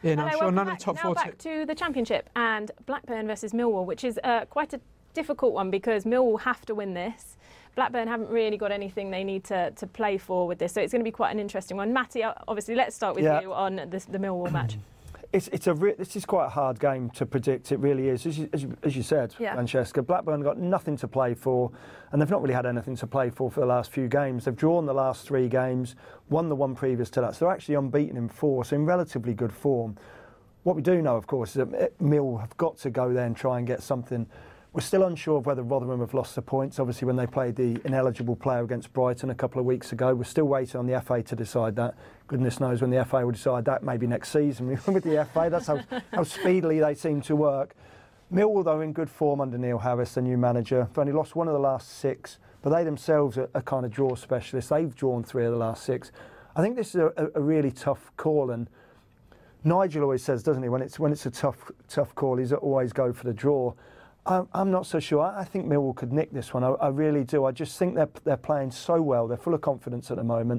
Yeah, no, I'm sure none of the top now four. Back to the Championship and Blackburn versus Millwall, which is quite a difficult one because Millwall have to win this. Blackburn haven't really got anything they need to play for with this, so it's going to be quite an interesting one. Matty, obviously, let's start with you on the Millwall match. This is quite a hard game to predict. It really is. As you said, Francesca, Blackburn got nothing to play for, and they've not really had anything to play for the last few games. They've drawn the last 3 games, won the one previous to that, so they're actually unbeaten in 4, so in relatively good form. What we do know, of course, is that Mill have got to go there and try and get something. We're still unsure of whether Rotherham have lost the points. Obviously, when they played the ineligible player against Brighton a couple of weeks ago, we're still waiting on the FA to decide that. Goodness knows when the FA will decide that, maybe next season. With the FA, that's how speedily they seem to work. Millwall, though, in good form under Neil Harris, the new manager. They've only lost 1 of the last 6, but they themselves are kind of draw specialists. They've drawn 3 of the last 6. I think this is a really tough call, and Nigel always says, doesn't he, when it's a tough call, he's always go for the draw. I'm not so sure. I think Millwall could nick this one. I really do. I just think they're playing so well. They're full of confidence at the moment,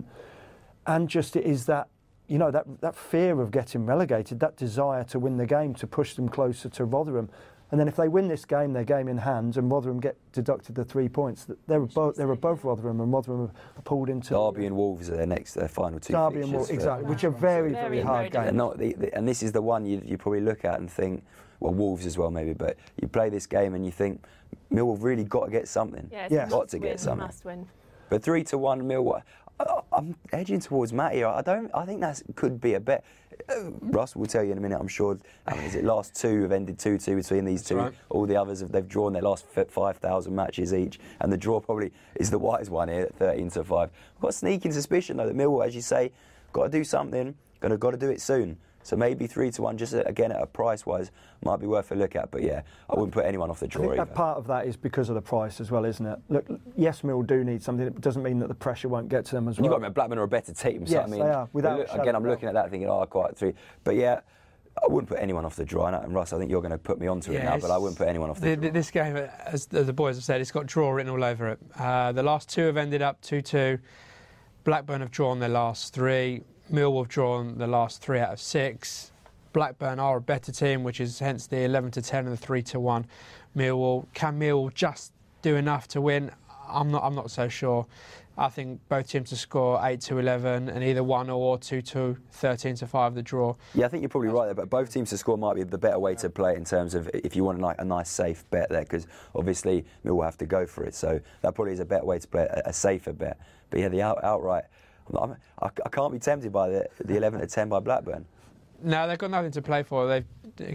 and just it is that, you know, that fear of getting relegated, that desire to win the game, to push them closer to Rotherham, and then if they win this game, their game in hand, and Rotherham get deducted the 3 points, they're above Rotherham, and Rotherham are pulled into Derby and Wolves are their final 2 Derby and Wolves, exactly, which are very hard games. And this is the one you probably look at and think, well, Wolves as well maybe, but you play this game and you think Millwall really got to get something. Got to get something. Must win. But 3-1 Millwall. I'm edging towards Matty. I think that could be a bet. Russ will tell you in a minute, I'm sure. Is it last 2 have ended 2-2 between these 2? Right. All the others they've drawn their last 5,000 matches each, and the draw probably is the wise one here at 13-5. I've got a sneaking suspicion though that Millwall, as you say, got to do something. Got to do it soon. So maybe 3-1, just again at a price-wise, might be worth a look at. But yeah, I wouldn't put anyone off the draw. I think part of that is because of the price as well, isn't it? Look, yes, Mill do need something. It doesn't mean that the pressure won't get to them as well. You've got to remember, Blackburn are a better team. So yes, I mean, they are. Again, I'm looking at that thinking, quite 3. But yeah, I wouldn't put anyone off the draw. And Russ, I think you're going to put me onto it now, but I wouldn't put anyone off the draw. This game, as the boys have said, it's got draw written all over it. The last 2 have ended up 2-2. Blackburn have drawn their last 3. Millwall have drawn the last 3 out of 6. Blackburn are a better team, which is hence the 11-10 and the 3-1. Millwall, can Millwall just do enough to win? I'm not so sure. I think both teams to score 8-11 and either 1 or 2-2, 13-5 the draw. Yeah, I think you're probably right there, but both teams to score might be the better way to play in terms of if you want a nice safe bet there, because obviously Millwall have to go for it, so that probably is a better way to play a safer bet. But yeah, the outright, I can't be tempted by the 11-10 by Blackburn. No, they've got nothing to play for. They've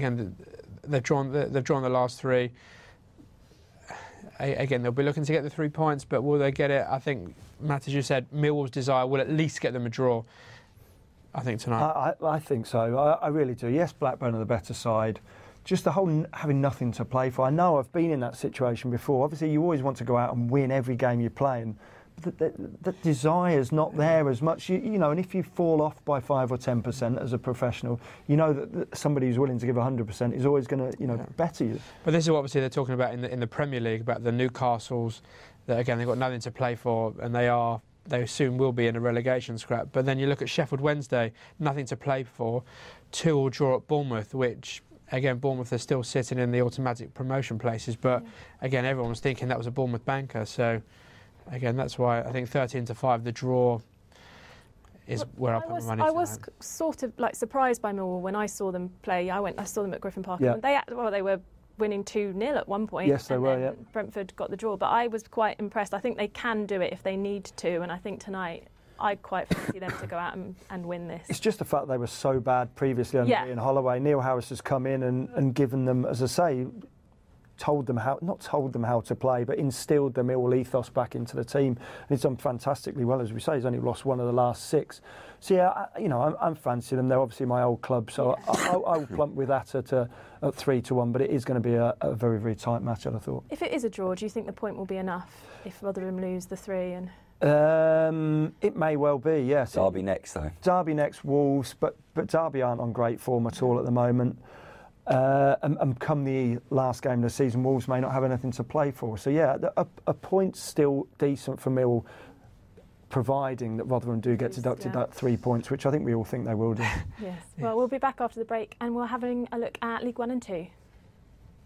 drawn the last 3. Again, they'll be looking to get the 3 points, but will they get it? I think, Matt, as you said, Millwall's desire will at least get them a draw, I think, tonight. I think so. I really do. Yes, Blackburn are the better side. Just the whole having nothing to play for. I know I've been in that situation before. Obviously, you always want to go out and win every game you're playing. The desire's not there as much, you know, and if you fall off by 5 or 10% as a professional, you know that somebody who's willing to give 100% is always going to, better you. But this is what obviously they're talking about in the Premier League, about the Newcastles, that again they've got nothing to play for, and they soon will be in a relegation scrap. But then you look at Sheffield Wednesday, nothing to play for, 2-2 draw at Bournemouth, which again, Bournemouth are still sitting in the automatic promotion places, but again, everyone was thinking that was a Bournemouth banker, so. Again, that's why I think 13-5, the draw is where I put my money. I was sort of surprised by Millwall when I saw them play. I saw them at Griffin Park. Yeah. And they were winning 2-0 at one point. Yes, they were. Yeah. Brentford got the draw, but I was quite impressed. I think they can do it if they need to, and I think tonight I quite fancy them to go out and win this. It's just the fact they were so bad previously under Ian Holloway. Neil Harris has come in and given them, as I say, not told them how to play, but instilled the Millwall ethos back into the team, and he's done fantastically well. As we say, he's only lost 1 of the last 6. So yeah, I'm fancying them. They're obviously my old club, so I'll plump with that at 3-1. But it is going to be a very, very tight match, I thought. If it is a draw, do you think the point will be enough if Rotherham lose the 3? It may well be, yes. Derby next, though. Derby next, Wolves, but Derby aren't on great form at all at the moment. And come the last game of the season, Wolves may not have anything to play for. So yeah, a point's still decent for Millwall. providing that Rotherham do get deducted that 3 points, which I think we all think they will do. Yes. Well, we'll be back after the break and we're having a look at League 1 and 2.